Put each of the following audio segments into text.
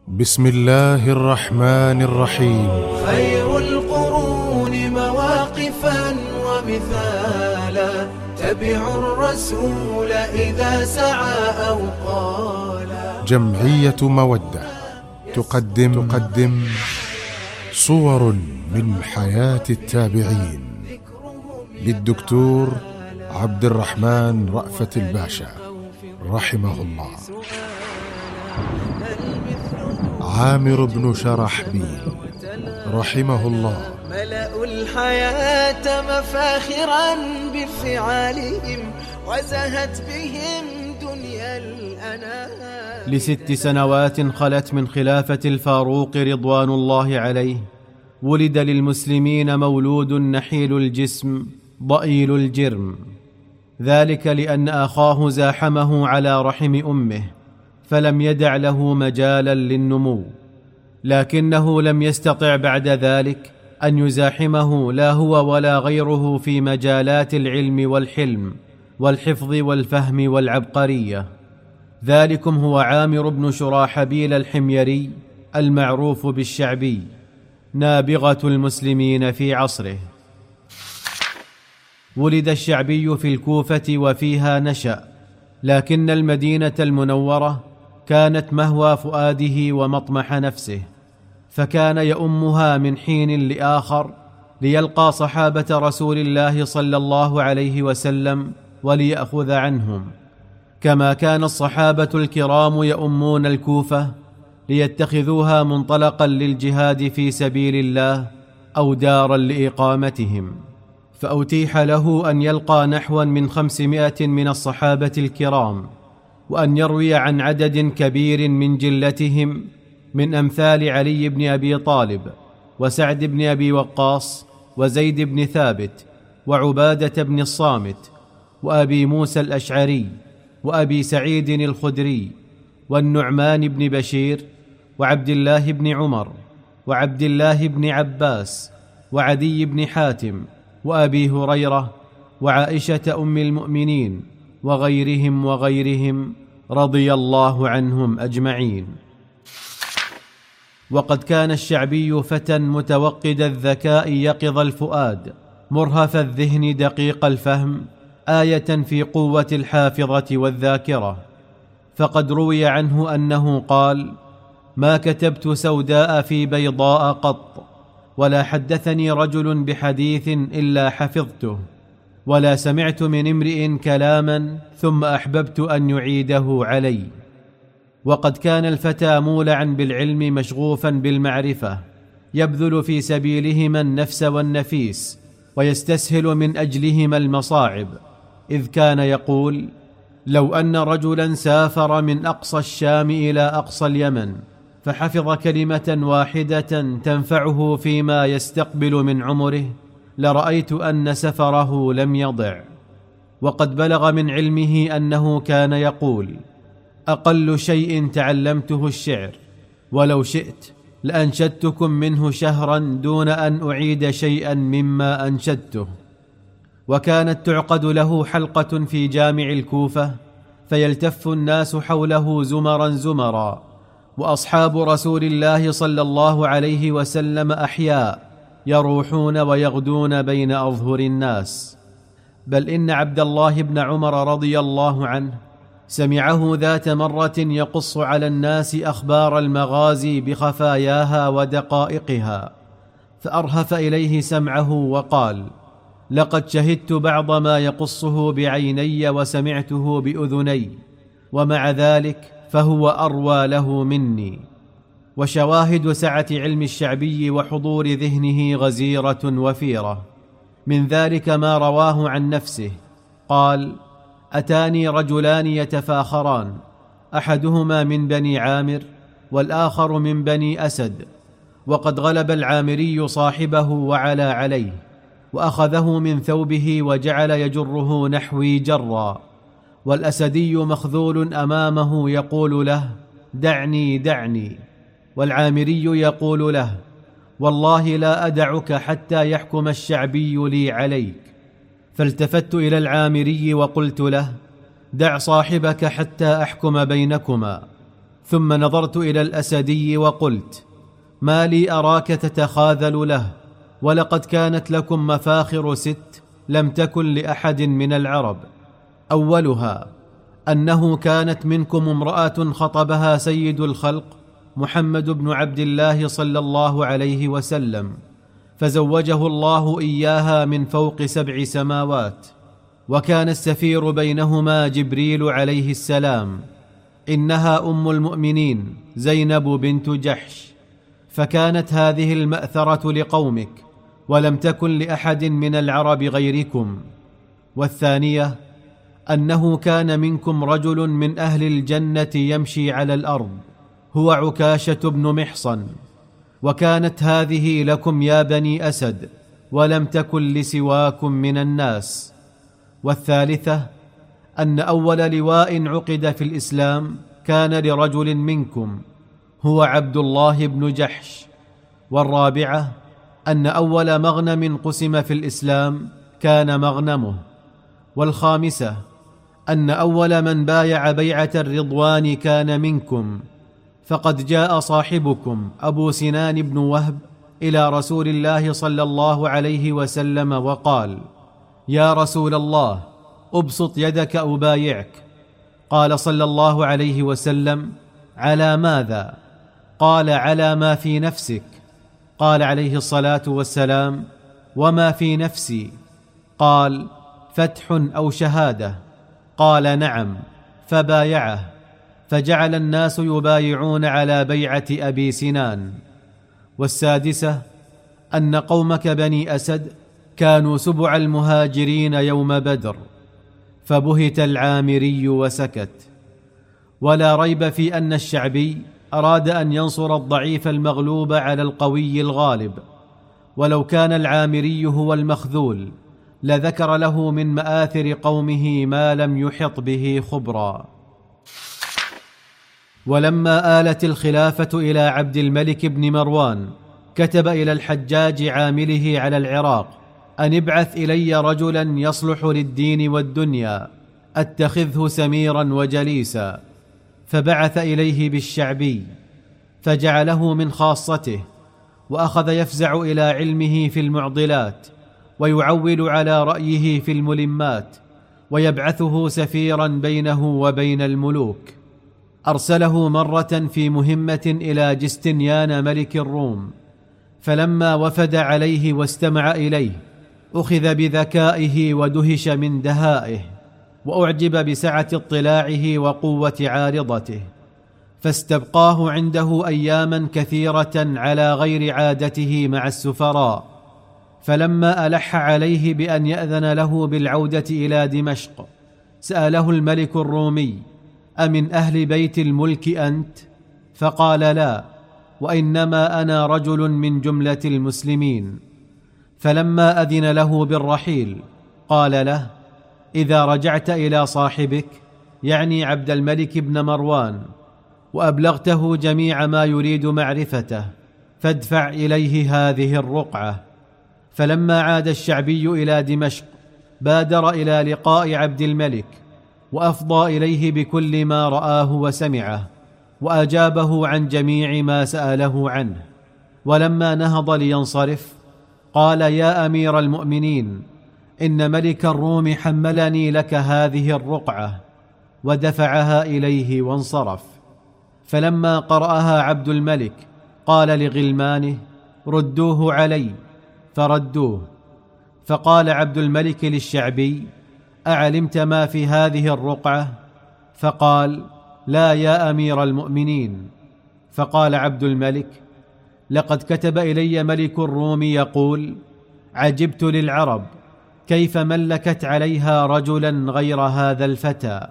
بسم الله الرحمن الرحيم. خير القرون مواقفا ومثالا، تبعوا الرسول إذا سعى أو قالا. جمعية مودة تقدم صور من حياة التابعين للدكتور عبد الرحمن رأفت الباشا رحمه الله. عامر بن شرحبيل رحمه الله. ملأوا الحياة مفاخرا بفعالهم، وزهت بهم دنيا الأنام. ل6 سنوات خلت من خلافة الفاروق رضوان الله عليه، ولد للمسلمين مولود نحيل الجسم ضئيل الجرم، ذلك لأن أخاه زاحمه على رحم أمه فلم يدع له مجالا للنمو، لكنه لم يستطع بعد ذلك أن يزاحمه لا هو ولا غيره في مجالات العلم والحلم والحفظ والفهم والعبقرية. ذلكم هو عامر بن شراحبيل الحميري المعروف بالشعبي، نابغة المسلمين في عصره. ولد الشعبي في الكوفة وفيها نشأ، لكن المدينة المنورة كانت مهوى فؤاده ومطمح نفسه، فكان يؤمها من حين لآخر ليلقى صحابة رسول الله صلى الله عليه وسلم وليأخذ عنهم، كما كان الصحابة الكرام يؤمون الكوفة ليتخذوها منطلقا للجهاد في سبيل الله أو دارا لإقامتهم. فأتيح له أن يلقى نحوا من 500 من الصحابة الكرام، وأن يروي عن عدد كبير من جلتهم من أمثال علي بن أبي طالب وسعد بن أبي وقاص وزيد بن ثابت وعبادة بن الصامت وأبي موسى الأشعري وأبي سعيد الخدري والنعمان بن بشير وعبد الله بن عمر وعبد الله بن عباس وعدي بن حاتم وأبي هريرة وعائشة أم المؤمنين وغيرهم رضي الله عنهم أجمعين. وقد كان الشعبي فتى متوقد الذكاء يقظ الفؤاد مرهف الذهن دقيق الفهم، آية في قوة الحافظة والذاكرة. فقد روي عنه أنه قال: ما كتبت سوداء في بيضاء قط، ولا حدثني رجل بحديث إلا حفظته، ولا سمعت من امرئ كلاما ثم أحببت أن يعيده علي. وقد كان الفتى مولعا بالعلم مشغوفا بالمعرفة، يبذل في سبيلهما النفس والنفيس، ويستسهل من أجلهما المصاعب، إذ كان يقول: لو أن رجلا سافر من أقصى الشام إلى أقصى اليمن فحفظ كلمة واحدة تنفعه فيما يستقبل من عمره، لرأيت أن سفره لم يضع. وقد بلغ من علمه أنه كان يقول: أقل شيء تعلمته الشعر، ولو شئت لأنشدتكم منه شهرا دون أن أعيد شيئا مما أنشدته. وكانت تعقد له حلقة في جامع الكوفة، فيلتف الناس حوله زمرا زمرا، وأصحاب رسول الله صلى الله عليه وسلم أحياء يروحون ويغدون بين أظهر الناس. بل إن عبد الله بن عمر رضي الله عنه سمعه ذات مرة يقص على الناس أخبار المغازي بخفاياها ودقائقها، فأرهف إليه سمعه وقال: لقد شهدت بعض ما يقصه بعيني وسمعته بأذني، ومع ذلك فهو أروى له مني. وشواهد سعة علم الشعبي وحضور ذهنه غزيرة وفيرة. من ذلك ما رواه عن نفسه قال: أتاني رجلان يتفاخران، أحدهما من بني عامر والآخر من بني أسد، وقد غلب العامري صاحبه وعلى عليه، وأخذه من ثوبه وجعل يجره نحوي جرا، والأسدي مخذول أمامه يقول له: دعني دعني، والعامري يقول له: والله لا أدعك حتى يحكم الشعبي لي عليك. فالتفت إلى العامري وقلت له: دع صاحبك حتى أحكم بينكما. ثم نظرت إلى الأسدي وقلت: ما لي أراك تتخاذل له، ولقد كانت لكم مفاخر 6 لم تكن لأحد من العرب. أولها أنه كانت منكم امرأة خطبها سيد الخلق محمد بن عبد الله صلى الله عليه وسلم، فزوجه الله إياها من فوق 7 سماوات، وكان السفير بينهما جبريل عليه السلام. إنها أم المؤمنين زينب بنت جحش، فكانت هذه المأثرة لقومك، ولم تكن لأحد من العرب غيركم. والثانية أنه كان منكم رجل من أهل الجنة يمشي على الأرض، هو عكاشة بن محصن، وكانت هذه لكم يا بني أسد، ولم تكن لسواكم من الناس. والثالثة أن أول لواء عقد في الإسلام كان لرجل منكم، هو عبد الله بن جحش. والرابعة أن أول مغنم قسم في الإسلام كان مغنمه. والخامسة أن أول من بايع بيعة الرضوان كان منكم، فقد جاء صاحبكم أبو سنان بن وهب إلى رسول الله صلى الله عليه وسلم وقال: يا رسول الله، أبسط يدك أبايعك. قال صلى الله عليه وسلم: على ماذا؟ قال: على ما في نفسك. قال عليه الصلاة والسلام: وما في نفسي؟ قال: فتح أو شهادة. قال: نعم. فبايعه، فجعل الناس يبايعون على بيعة أبي سنان. والسادسة أن قومك بني أسد كانوا 7 المهاجرين يوم بدر، فبهت العامري وسكت. ولا ريب في أن الشعبي أراد أن ينصر الضعيف المغلوب على القوي الغالب، ولو كان العامري هو المخذول لذكر له من مآثر قومه ما لم يحط به خبرا. ولما آلت الخلافة إلى عبد الملك بن مروان، كتب إلى الحجاج عامله على العراق أن ابعث إلي رجلا يصلح للدين والدنيا، أتخذه سميرا وجليسا. فبعث إليه بالشعبي، فجعله من خاصته، وأخذ يفزع إلى علمه في المعضلات، ويعول على رأيه في الملمات، ويبعثه سفيرا بينه وبين الملوك. أرسله مرة في مهمة إلى جستنيان ملك الروم، فلما وفد عليه واستمع إليه أخذ بذكائه ودهش من دهائه، وأعجب بسعة اطلاعه وقوة عارضته، فاستبقاه عنده أياما كثيرة على غير عادته مع السفراء. فلما ألح عليه بأن يأذن له بالعودة إلى دمشق، سأله الملك الرومي: أمن أهل بيت الملك أنت؟ فقال: لا، وإنما أنا رجل من جملة المسلمين. فلما أذن له بالرحيل قال له: إذا رجعت إلى صاحبك، يعني عبد الملك بن مروان، وأبلغته جميع ما يريد معرفته، فادفع إليه هذه الرقعة. فلما عاد الشعبي إلى دمشق بادر إلى لقاء عبد الملك، وأفضى إليه بكل ما رآه وسمعه، وأجابه عن جميع ما سأله عنه. ولما نهض لينصرف قال: يا أمير المؤمنين، إن ملك الروم حملني لك هذه الرقعة، ودفعها إليه وانصرف. فلما قرأها عبد الملك قال لغلمانه: ردوه علي، فردوه. فقال عبد الملك للشعبي: أعلمت ما في هذه الرقعة؟ فقال: لا يا أمير المؤمنين. فقال عبد الملك: لقد كتب إلي ملك الروم يقول: عجبت للعرب كيف ملكت عليها رجلا غير هذا الفتى.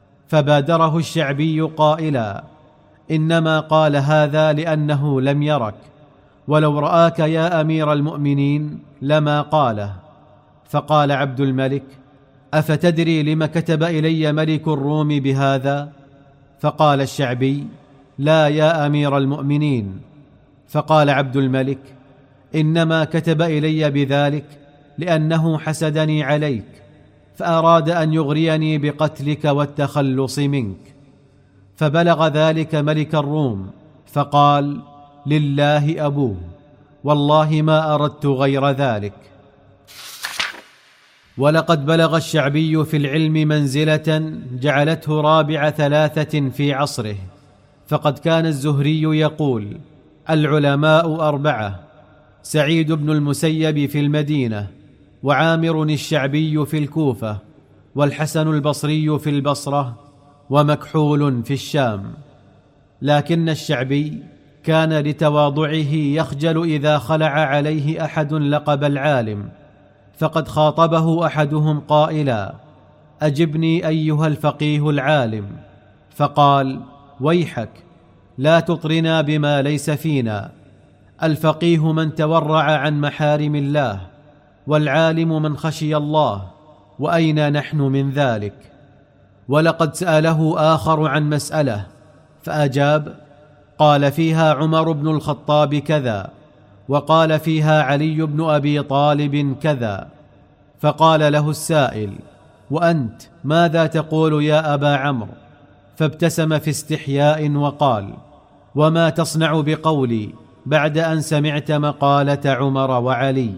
فبادره الشعبي قائلا: إنما قال هذا لأنه لم يرك، ولو رآك يا أمير المؤمنين لما قاله. فقال عبد الملك: أفتدري لم كتب إلي ملك الروم بهذا؟ فقال الشعبي: لا يا أمير المؤمنين. فقال عبد الملك: إنما كتب إلي بذلك لأنه حسدني عليك، فأراد أن يغريني بقتلك والتخلص منك. فبلغ ذلك ملك الروم فقال: لله أبوه، والله ما أردت غير ذلك. ولقد بلغ الشعبي في العلم منزلة جعلته رابع 3 في عصره، فقد كان الزهري يقول: العلماء 4، سعيد بن المسيب في المدينة، وعامر الشعبي في الكوفة، والحسن البصري في البصرة، ومكحول في الشام. لكن الشعبي كان لتواضعه يخجل إذا خلع عليه أحد لقب العالم، فقد خاطبه أحدهم قائلا: أجبني أيها الفقيه العالم. فقال: ويحك، لا تطرنا بما ليس فينا. الفقيه من تورع عن محارم الله، والعالم من خشي الله، وأين نحن من ذلك؟ ولقد سأله آخر عن مسألة فأجاب، قال فيها عمر بن الخطاب كذا، وقال فيها علي بن أبي طالب كذا. فقال له السائل: وأنت ماذا تقول يا أبا عمرو؟ فابتسم في استحياء وقال: وما تصنع بقولي بعد أن سمعت مقالة عمر وعلي؟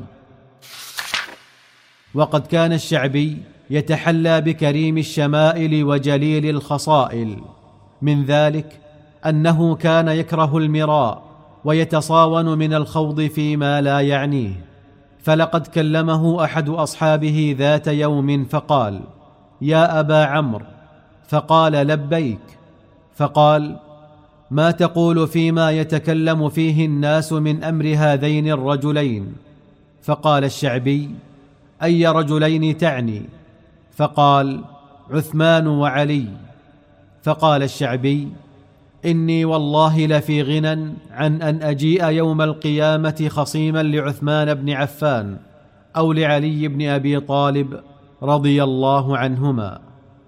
وقد كان الشعبي يتحلى بكريم الشمائل وجليل الخصائل، من ذلك أنه كان يكره المراء ويتصاون من الخوض فيما لا يعنيه. فلقد كلمه أحد أصحابه ذات يوم فقال: يا أبا عمرو. فقال: لبيك. فقال: ما تقول فيما يتكلم فيه الناس من أمر هذين الرجلين؟ فقال الشعبي: أي رجلين تعني؟ فقال: عثمان وعلي. فقال الشعبي: إني والله لفي غنى عن أن أجيء يوم القيامة خصيما لعثمان بن عفان أو لعلي بن أبي طالب رضي الله عنهما.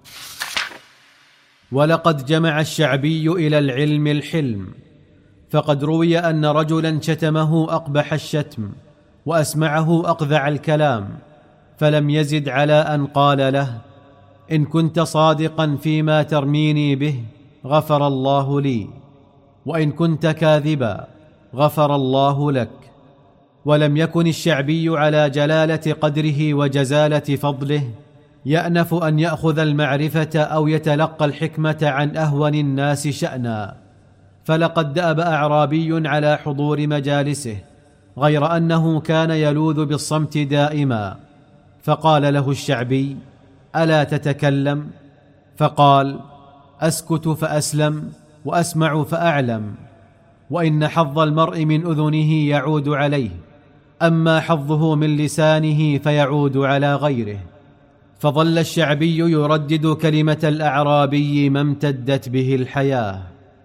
ولقد جمع الشعبي إلى العلم الحلم، فقد روي أن رجلا شتمه أقبح الشتم وأسمعه أقذع الكلام، فلم يزد على أن قال له: إن كنت صادقا فيما ترميني به غفر الله لي، وإن كنت كاذبا غفر الله لك. ولم يكن الشعبي على جلالة قدره وجزالة فضله يأنف أن يأخذ المعرفة أو يتلقى الحكمة عن أهون الناس شأنا، فلقد دأب أعرابي على حضور مجالسه، غير أنه كان يلوذ بالصمت دائما. فقال له الشعبي: ألا تتكلم؟ فقال: أسكت فأسلم، وأسمع فأعلم، وإن حظ المرء من أذنه يعود عليه، أما حظه من لسانه فيعود على غيره. فظل الشعبي يردد كلمة الأعرابي ما امتدت به الحياة.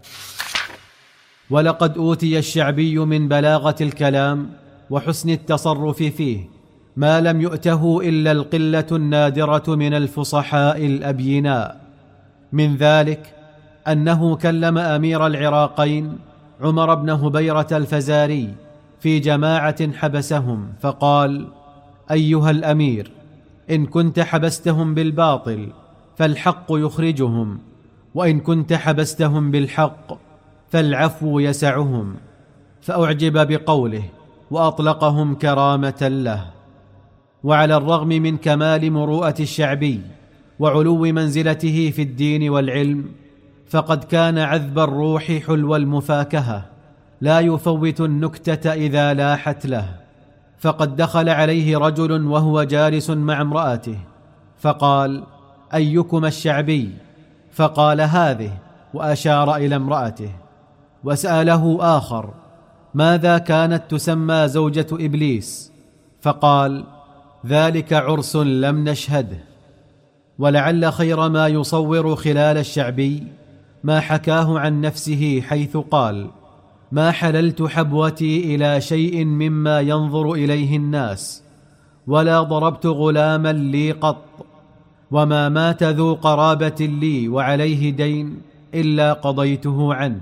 ولقد أوتي الشعبي من بلاغة الكلام وحسن التصرف فيه ما لم يؤته إلا القلة النادرة من الفصحاء الأبيناء، من ذلك أنه كلم أمير العراقين عمر بن هبيرة الفزاري في جماعة حبسهم، فقال: أيها الأمير، إن كنت حبستهم بالباطل فالحق يخرجهم، وإن كنت حبستهم بالحق فالعفو يسعهم. فأعجب بقوله وأطلقهم كرامة له. وعلى الرغم من كمال مروءة الشعبي وعلو منزلته في الدين والعلم، فقد كان عذب الروح حلو المفاكهة، لا يفوت النكتة إذا لاحت له. فقد دخل عليه رجل وهو جالس مع امرأته، فقال: أيكما الشعبي؟ فقال: هذه، وأشار إلى امرأته. وسأله آخر: ماذا كانت تسمى زوجة إبليس؟ فقال: ذلك عرس لم نشهده. ولعل خير ما يصور خلال الشعبي ما حكاه عن نفسه، حيث قال: ما حللت حبوتي إلى شيء مما ينظر إليه الناس، ولا ضربت غلاما لي قط، وما مات ذو قرابة لي وعليه دين إلا قضيته عنه.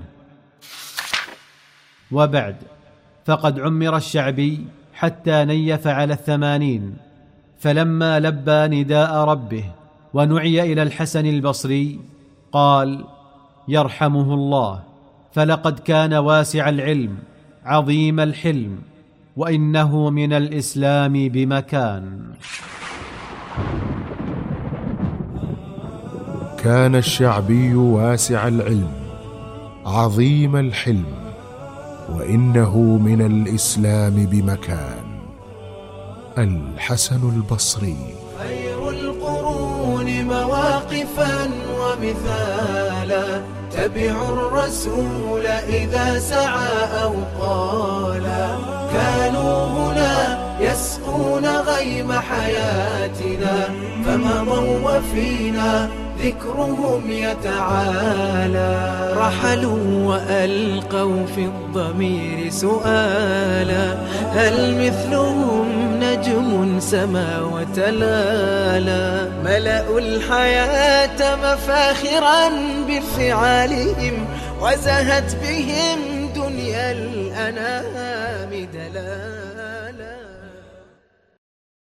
وبعد، فقد عمر الشعبي حتى نيف على 80، فلما لبى نداء ربه ونعي إلى الحسن البصري قال: يرحمه الله، فلقد كان واسع العلم عظيم الحلم، وإنه من الإسلام بمكان. كان الشعبي واسع العلم عظيم الحلم، وإنه من الإسلام بمكان. الحسن البصري. خير القرون مواقفا ومثالا، تبعوا الرسول إذا سعى أو قالا، كانوا هنا يسقون غيم حياتنا، فمضوا وفينا ذكرهم يتعالى. رحلوا وألقوا في الضمير سؤالا، هل مثلهم نجم سما وتلالا؟ ملأوا الحياة مفاخرا بفعالهم، وزهت بهم دنيا الأنام دلالا.